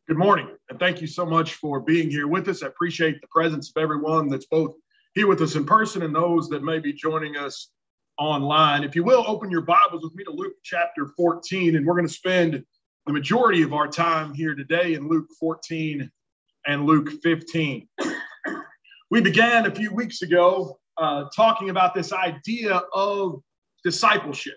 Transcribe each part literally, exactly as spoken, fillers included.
Good morning, and thank you so much for being here with us. I appreciate the presence of everyone that's both here with us in person and those that may be joining us online. If you will, open your Bibles with me to Luke chapter fourteen, and we're going to spend the majority of our time here today in Luke fourteen and Luke fifteen. We began a few weeks ago uh, talking about this idea of discipleship.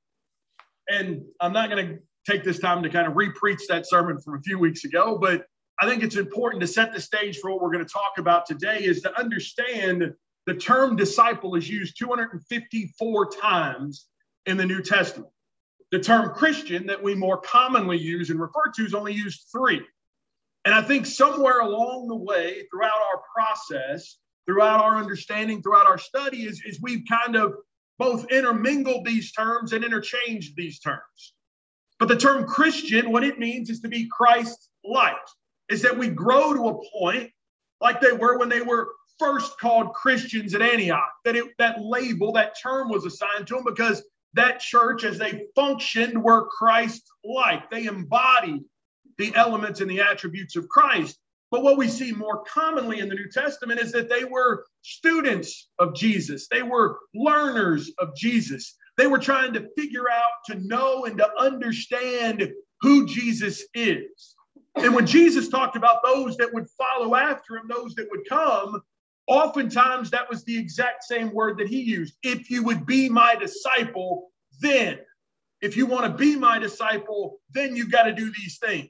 And I'm not going to take this time to kind of re-preach that sermon from a few weeks ago, but I think it's important to set the stage for what we're going to talk about today is to understand the term disciple is used two hundred fifty-four times in the New Testament. The term Christian that we more commonly use and refer to is only used three. And I think somewhere along the way, throughout our process, throughout our understanding, throughout our study, is, is we've kind of both intermingled these terms and interchanged these terms. But the term Christian, what it means is to be Christ-like, is that we grow to a point like they were when they were first called Christians at Antioch, that it, that label, that term was assigned to them because that church, as they functioned, were Christ-like. They embodied the elements and the attributes of Christ. But what we see more commonly in the New Testament is that they were students of Jesus. They were learners of Jesus. They were trying to figure out, to know, and to understand who Jesus is. And when Jesus talked about those that would follow after him, those that would come, oftentimes that was the exact same word that he used. If you would be my disciple, then. If you want to be my disciple, then you've got to do these things.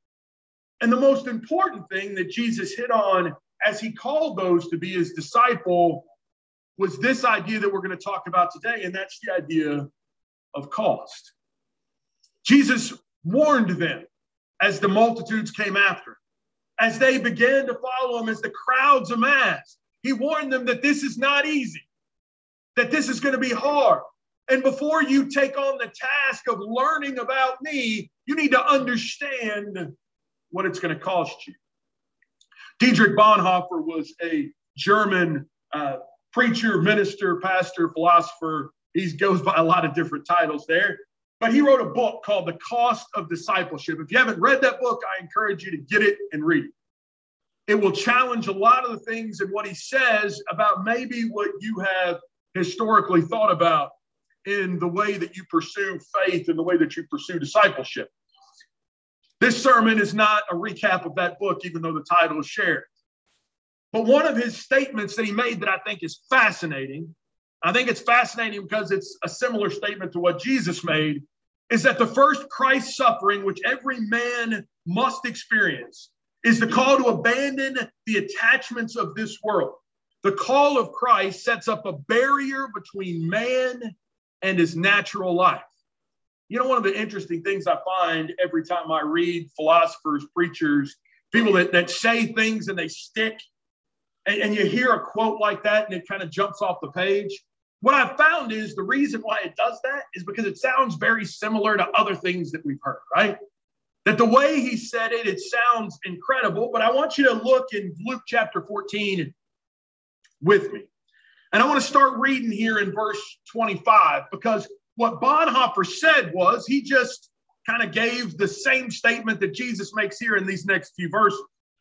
And the most important thing that Jesus hit on as he called those to be his disciple was this idea that we're going to talk about today, and that's the idea of cost. Jesus warned them as the multitudes came after him, as they began to follow him, as the crowds amassed. He warned them that this is not easy, that this is going to be hard. And before you take on the task of learning about me, you need to understand what it's going to cost you. Dietrich Bonhoeffer was a German uh, preacher, minister, pastor, philosopher. He goes by a lot of different titles there. But he wrote a book called The Cost of Discipleship. If you haven't read that book, I encourage you to get it and read it. It will challenge a lot of the things in what he says about maybe what you have historically thought about in the way that you pursue faith and the way that you pursue discipleship. This sermon is not a recap of that book, even though the title is shared. But one of his statements that he made that I think is fascinating, I think it's fascinating because it's a similar statement to what Jesus made, is that the first Christ suffering, which every man must experience, is the call to abandon the attachments of this world. The call of Christ sets up a barrier between man and his natural life. You know, one of the interesting things I find every time I read philosophers, preachers, people that, that say things and they stick, and, and you hear a quote like that and it kind of jumps off the page. What I've found is the reason why it does that is because it sounds very similar to other things that we've heard, right? That the way he said it, it sounds incredible, but I want you to look in Luke chapter fourteen with me. And I want to start reading here in verse twenty-five, because what Bonhoeffer said was he just kind of gave the same statement that Jesus makes here in these next few verses.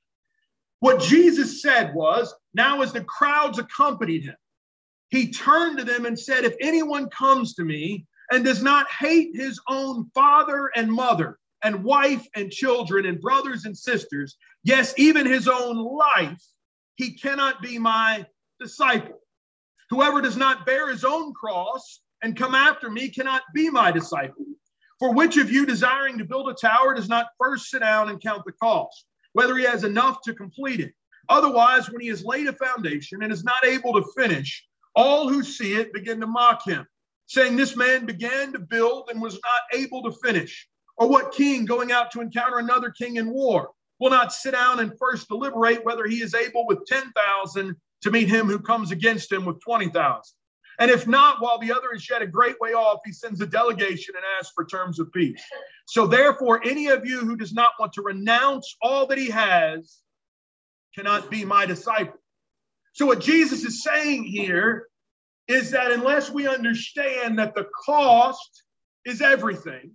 What Jesus said was, now as the crowds accompanied him, he turned to them and said, if anyone comes to me and does not hate his own father and mother and wife and children and brothers and sisters, yes, even his own life, he cannot be my disciple. Whoever does not bear his own cross and come after me cannot be my disciple. For which of you desiring to build a tower does not first sit down and count the cost, whether he has enough to complete it? Otherwise, when he has laid a foundation and is not able to finish, all who see it begin to mock him, saying, this man began to build and was not able to finish. Or what king going out to encounter another king in war will not sit down and first deliberate whether he is able with ten thousand to meet him who comes against him with twenty thousand? And if not, while the other is yet a great way off, he sends a delegation and asks for terms of peace. So therefore, any of you who does not want to renounce all that he has cannot be my disciple. So what Jesus is saying here is that unless we understand that the cost is everything,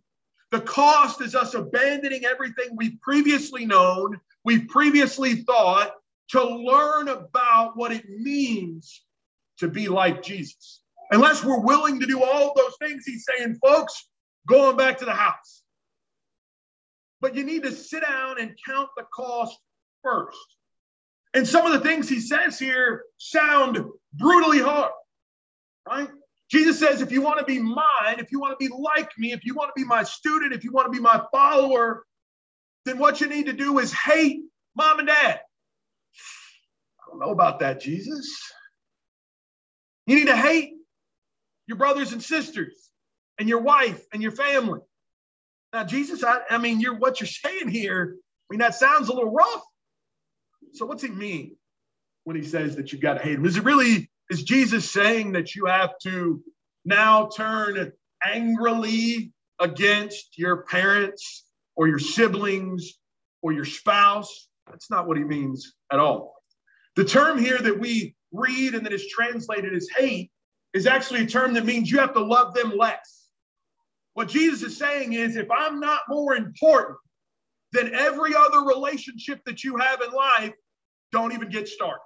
The cost is us abandoning everything we've previously known, we've previously thought, to learn about what it means to be like Jesus. Unless we're willing to do all those things, he's saying, folks, going back to the house. But you need to sit down and count the cost first. And some of the things he says here sound brutally hard, right? Jesus says, if you want to be mine, if you want to be like me, if you want to be my student, if you want to be my follower, then what you need to do is hate mom and dad. I don't know about that, Jesus. You need to hate your brothers and sisters and your wife and your family. Now, Jesus, I, I mean, you're what you're saying here. I mean, that sounds a little rough. So what's he mean when he says that you've got to hate him? Is it really, is Jesus saying that you have to now turn angrily against your parents or your siblings or your spouse? That's not what he means at all. The term here that we read and that is translated as hate is actually a term that means you have to love them less. What Jesus is saying is, if I'm not more important than every other relationship that you have in life, don't even get started.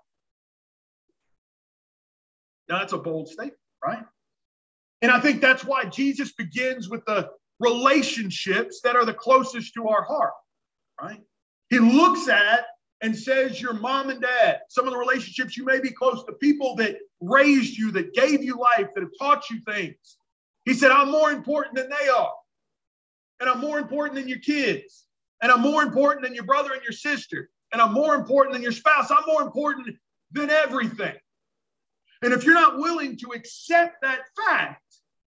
Now, that's a bold statement, right? And I think that's why Jesus begins with the relationships that are the closest to our heart, right? He looks at and says, your mom and dad, some of the relationships you may be close to, people that raised you, that gave you life, that have taught you things. He said, I'm more important than they are. And I'm more important than your kids. And I'm more important than your brother and your sister. And I'm more important than your spouse. I'm more important than everything. And if you're not willing to accept that fact,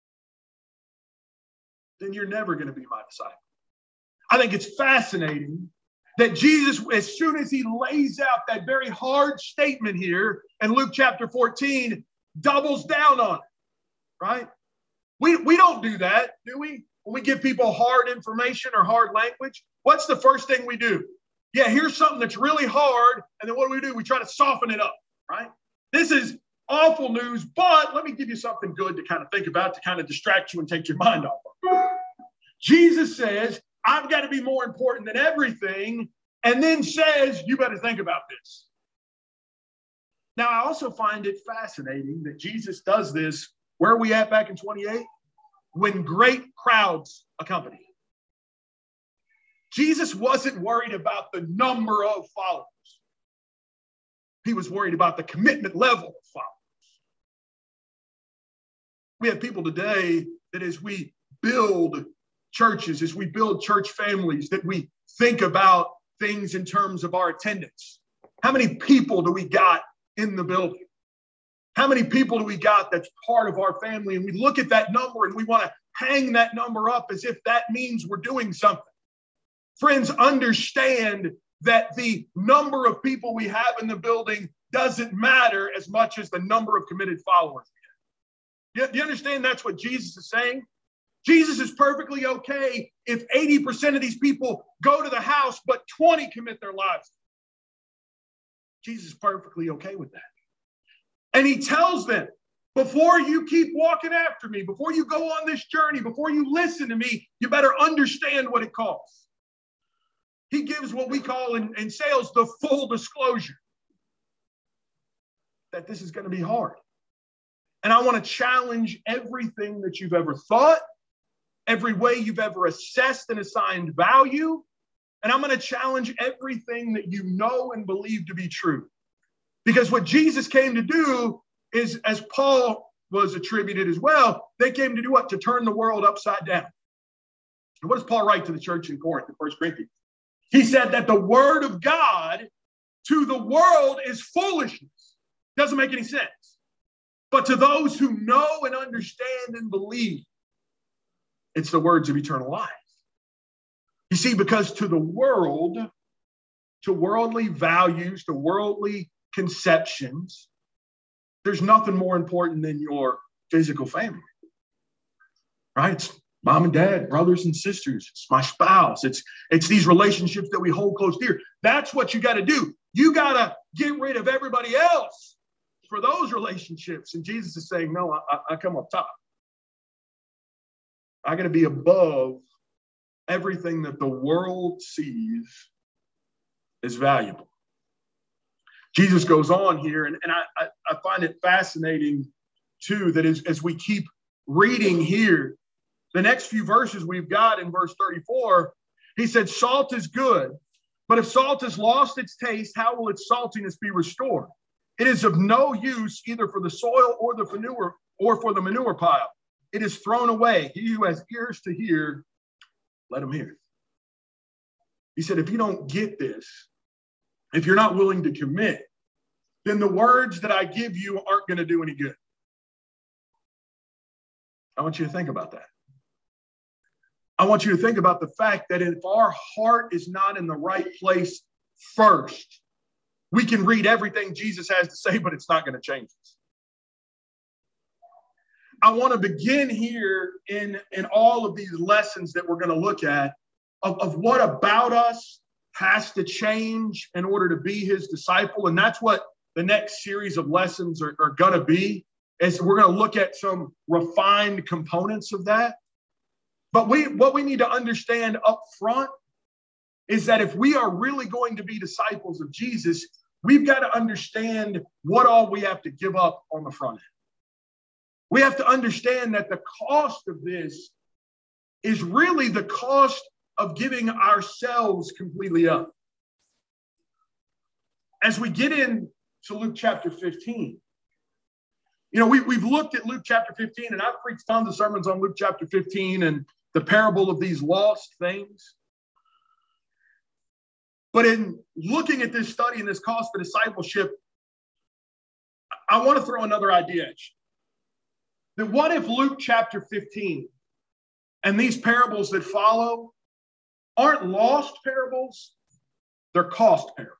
then you're never going to be my disciple. I think it's fascinating that Jesus, as soon as he lays out that very hard statement here in Luke chapter fourteen, doubles down on it, right? We, we don't do that, do we? When we give people hard information or hard language, what's the first thing we do? Yeah, here's something that's really hard, and then what do we do? We try to soften it up, right? This is awful news, but let me give you something good to kind of think about, to kind of distract you and take your mind off of it. Jesus says, I've got to be more important than everything, and then says, you better think about this. Now, I also find it fascinating that Jesus does this. Where are we at back in twenty-eight? When great crowds accompany him. Jesus wasn't worried about the number of followers. He was worried about the commitment level of followers. We have people today that as we build churches, as we build church families, that we think about things in terms of our attendance. How many people do we got in the building? How many people do we got that's part of our family? And we look at that number and we want to hang that number up as if that means we're doing something. Friends, understand that the number of people we have in the building doesn't matter as much as the number of committed followers we have. Do you understand that's what Jesus is saying? Jesus is perfectly okay if eighty percent of these people go to the house, but twenty commit their lives. Jesus is perfectly okay with that. And he tells them, before you keep walking after me, before you go on this journey, before you listen to me, you better understand what it costs. He gives what we call in, in sales the full disclosure that this is going to be hard. And I want to challenge everything that you've ever thought, every way you've ever assessed and assigned value. And I'm going to challenge everything that you know and believe to be true. Because what Jesus came to do is, as Paul was attributed as well, they came to do what? To turn the world upside down. And what does Paul write to the church in Corinth, in First Corinthians? He said that the word of God to the world is foolishness. Doesn't make any sense. But to those who know and understand and believe, it's the words of eternal life. You see, because to the world, to worldly values, to worldly conceptions, there's nothing more important than your physical family, right? It's mom and dad, brothers and sisters. It's my spouse. It's, it's these relationships that we hold close dear. That's what you got to do. You got to get rid of everybody else for those relationships. And Jesus is saying, no, I, I come up top. I got to be above everything that the world sees is valuable. Jesus goes on here, and, and I, I find it fascinating, too, that as, as we keep reading here, the next few verses we've got in verse thirty-four, he said, salt is good, but if salt has lost its taste, how will its saltiness be restored? It is of no use either for the soil or the manure or for the manure pile. It is thrown away. He who has ears to hear, let him hear. He said, if you don't get this, if you're not willing to commit, then the words that I give you aren't going to do any good. I want you to think about that. I want you to think about the fact that if our heart is not in the right place first, we can read everything Jesus has to say, but it's not going to change us. I want to begin here in, in all of these lessons that we're going to look at of, of what about us has to change in order to be his disciple. And that's what the next series of lessons are, are going to be, is we're going to look at some refined components of that. But we, what we need to understand up front is that if we are really going to be disciples of Jesus, we've got to understand what all we have to give up on the front end. We have to understand that the cost of this is really the cost of giving ourselves completely up. As we get into Luke chapter fifteen, you know, we, we've looked at Luke chapter fifteen, and I've preached tons of sermons on Luke chapter fifteen and the parable of these lost things. But in looking at this study and this cost of discipleship, I want to throw another idea at you. That what if Luke chapter fifteen and these parables that follow aren't lost parables, they're cost parables?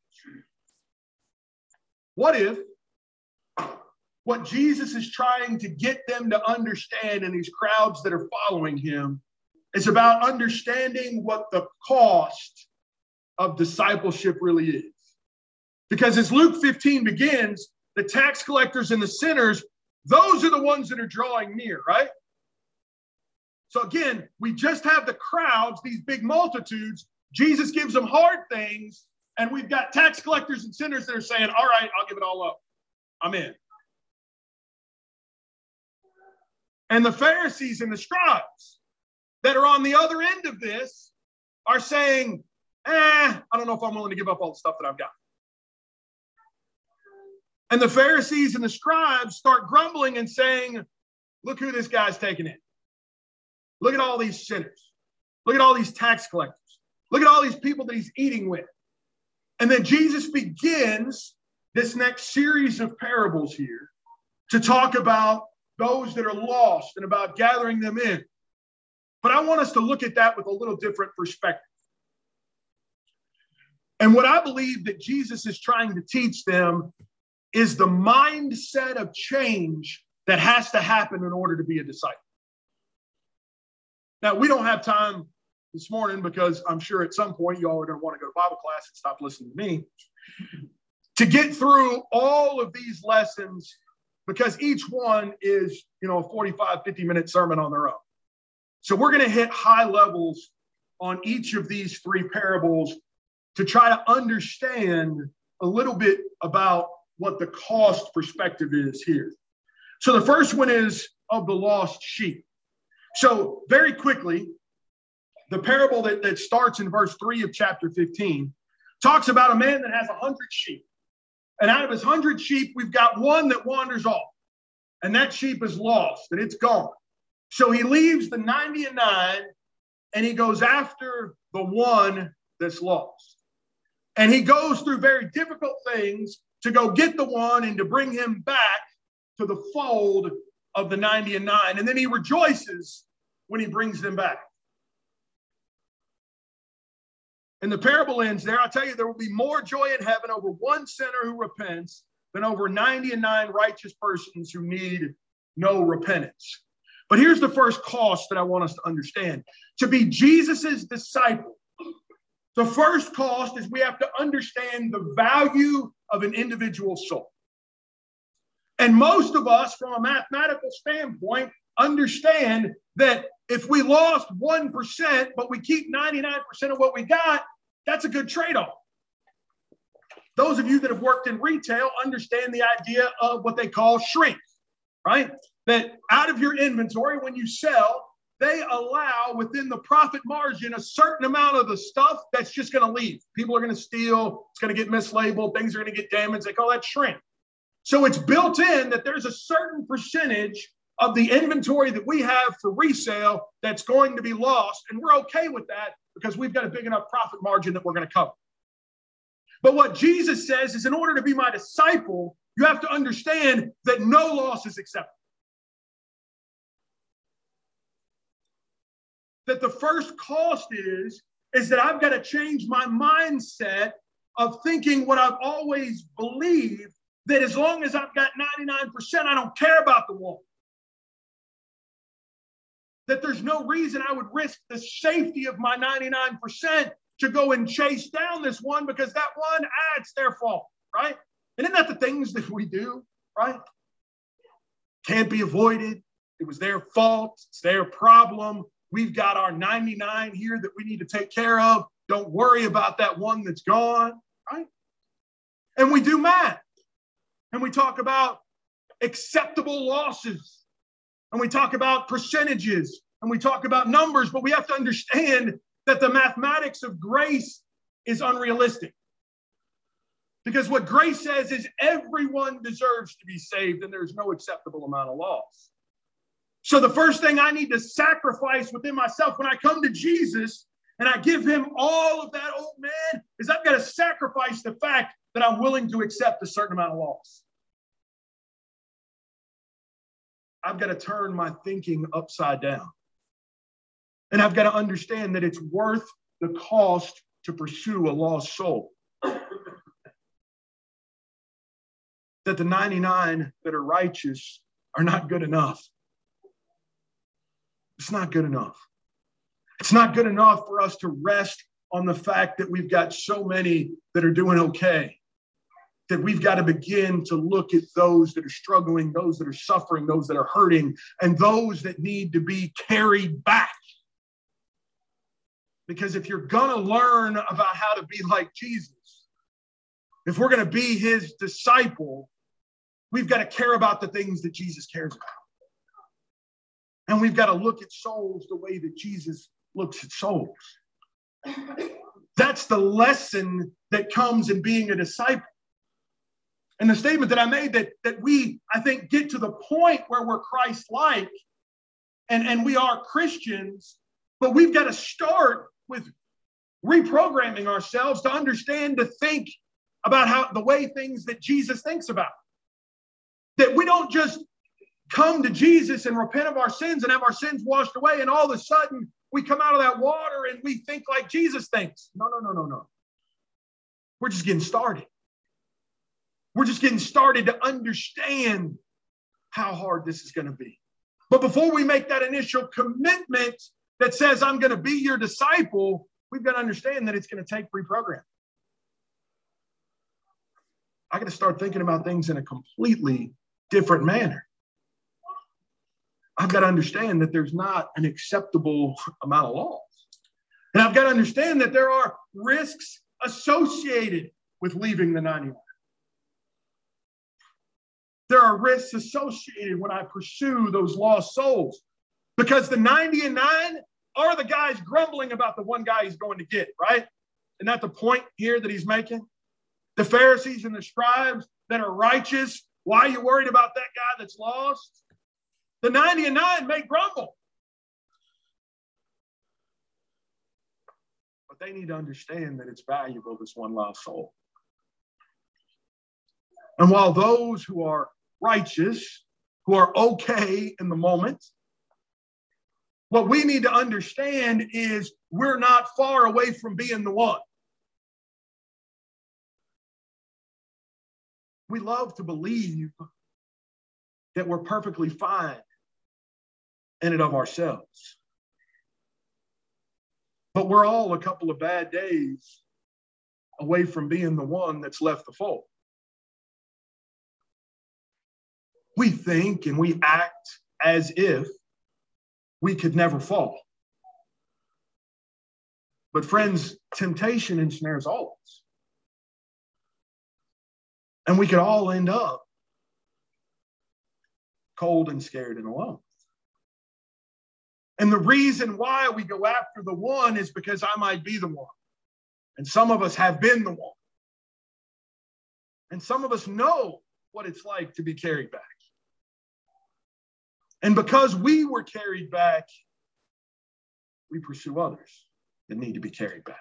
What if what Jesus is trying to get them to understand in these crowds that are following him is about understanding what the cost of discipleship really is? Because as Luke fifteen begins, the tax collectors and the sinners, those are the ones that are drawing near, right? So again, we just have the crowds, these big multitudes. Jesus gives them hard things, and we've got tax collectors and sinners that are saying, all right, I'll give it all up. I'm in. And the Pharisees and the scribes that are on the other end of this are saying, eh, I don't know if I'm willing to give up all the stuff that I've got. And the Pharisees and the scribes start grumbling and saying, look who this guy's taking in. Look at all these sinners. Look at all these tax collectors. Look at all these people that he's eating with. And then Jesus begins this next series of parables here to talk about those that are lost and about gathering them in. But I want us to look at that with a little different perspective. And what I believe that Jesus is trying to teach them is the mindset of change that has to happen in order to be a disciple. Now, we don't have time this morning because I'm sure at some point you all are going to want to go to Bible class and stop listening to me to get through all of these lessons, because each one is, you know, a forty-five, fifty minute sermon on their own. So we're going to hit high levels on each of these three parables to try to understand a little bit about what the cost perspective is here. So the first one is of the lost sheep. So very quickly, the parable that, that starts in verse three of chapter fifteen talks about a man that has a hundred sheep. And out of his hundred sheep, we've got one that wanders off. And that sheep is lost and it's gone. So he leaves the ninety and nine and he goes after the one that's lost. And he goes through very difficult things to go get the one and to bring him back to the fold of the ninety and nine. And then he rejoices when he brings them back. And the parable ends there. I'll tell you, there will be more joy in heaven over one sinner who repents than over ninety and nine righteous persons who need no repentance. But here's the first cost that I want us to understand. To be Jesus's disciple, the first cost is we have to understand the value of an individual soul. And most of us, from a mathematical standpoint, understand that If we lost one percent, but we keep ninety-nine percent of what we got, that's a good trade-off. Those of you that have worked in retail understand the idea of what they call shrink, right? That out of your inventory, when you sell, they allow within the profit margin a certain amount of the stuff that's just going to leave. People are going to steal. It's going to get mislabeled. Things are going to get damaged. They call that shrink. So it's built in that there's a certain percentage of the inventory that we have for resale that's going to be lost. And we're okay with that because we've got a big enough profit margin that we're going to cover. But what Jesus says is in order to be my disciple, you have to understand that no loss is acceptable. That the first cost is, is that I've got to change my mindset of thinking what I've always believed, that as long as I've got ninety-nine percent, I don't care about the one. That there's no reason I would risk the safety of my ninety-nine percent to go and chase down this one because that one, ah, it's their fault, right? And isn't that the things that we do, right? Can't be avoided. It was their fault. It's their problem. We've got our ninety-nine here that we need to take care of. Don't worry about that one that's gone, right? And we do math. And we talk about acceptable losses. And we talk about percentages. And we talk about numbers. But we have to understand that the mathematics of grace is unrealistic. Because what grace says is everyone deserves to be saved and there's no acceptable amount of loss. So the first thing I need to sacrifice within myself when I come to Jesus and I give him all of that old man is I've got to sacrifice the fact that I'm willing to accept a certain amount of loss. I've got to turn my thinking upside down. And I've got to understand that it's worth the cost to pursue a lost soul. That the ninety-nine that are righteous are not good enough. It's not good enough. It's not good enough for us to rest on the fact that we've got so many that are doing okay. That we've got to begin to look at those that are struggling, those that are suffering, those that are hurting, and those that need to be carried back. Because if you're going to learn about how to be like Jesus, if we're going to be his disciple, we've got to care about the things that Jesus cares about. And we've got to look at souls the way that Jesus looks at souls. That's the lesson that comes in being a disciple. And the statement that I made that, that we, I think, get to the point where we're Christ-like and, and we are Christians, but we've got to start with reprogramming ourselves to understand, to think about how the way things that Jesus thinks about. That we don't just come to Jesus and repent of our sins and have our sins washed away, and all of a sudden we come out of that water and we think like Jesus thinks. No, no, no, no, no. We're just getting started. We're just getting started to understand how hard this is going to be. But before we make that initial commitment that says, I'm going to be your disciple, we've got to understand that it's going to take reprogramming. I got to start thinking about things in a completely different manner. I've got to understand that there's not an acceptable amount of loss. And I've got to understand that there are risks associated with leaving the ninety-nine. There are risks associated when I pursue those lost souls. Because the ninety and nine are the guys grumbling about the one guy he's going to get, right? Isn't that the point here that he's making? The Pharisees and the scribes that are righteous, why are you worried about that guy that's lost? The ninety and nine may grumble. But they need to understand that it's valuable, this one lost soul. And while those who are righteous, who are okay in the moment, what we need to understand is we're not far away from being the one. We love to believe that we're perfectly fine in and of ourselves. But we're all a couple of bad days away from being the one that's left the fold. We think and we act as if we could never fall. But friends, temptation ensnares all of us. And we could all end up cold and scared and alone. And the reason why we go after the one is because I might be the one. And some of us have been the one. And some of us know what it's like to be carried back. And because we were carried back, we pursue others that need to be carried back.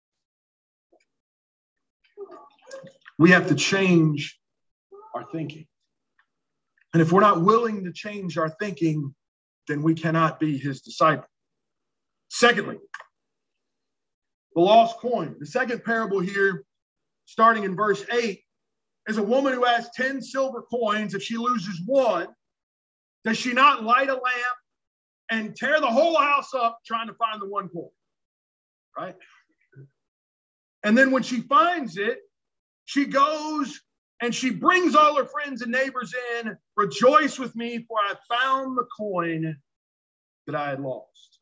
We have to change our thinking. And if we're not willing to change our thinking, then we cannot be his disciple. Secondly, the lost coin. The second parable here, starting in verse eight, is a woman who has ten silver coins. If she loses one, does she not light a lamp and tear the whole house up trying to find the one coin? Right? And then when she finds it, she goes and she brings all her friends and neighbors in. Rejoice with me, for I found the coin that I had lost.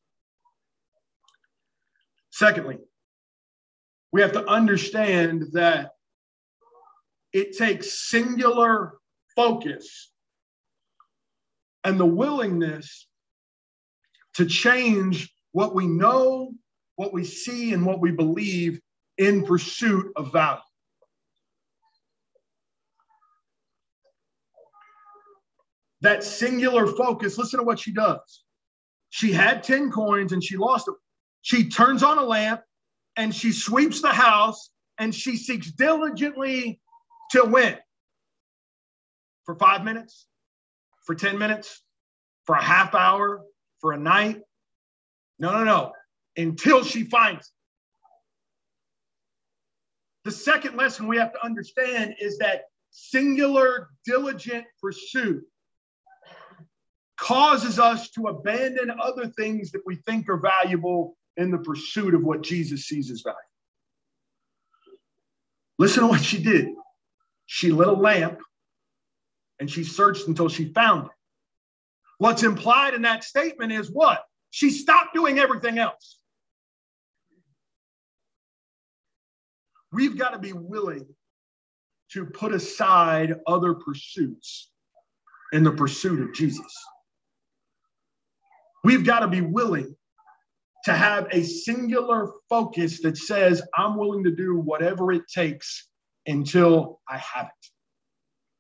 Secondly, we have to understand that it takes singular focus and the willingness to change what we know, what we see, and what we believe in pursuit of value. That singular focus, listen to what she does. She had ten coins and she lost them. She turns on a lamp and she sweeps the house and she seeks diligently to win. For five minutes, for ten minutes, for a half hour, for a night. No, no, no. Until she finds it. The second lesson we have to understand is that singular, diligent pursuit causes us to abandon other things that we think are valuable in the pursuit of what Jesus sees as valuable. Listen to what she did. She lit a lamp and she searched until she found it. What's implied in that statement is what? She stopped doing everything else. We've got to be willing to put aside other pursuits in the pursuit of Jesus. We've got to be willing to have a singular focus that says, I'm willing to do whatever it takes until I have it.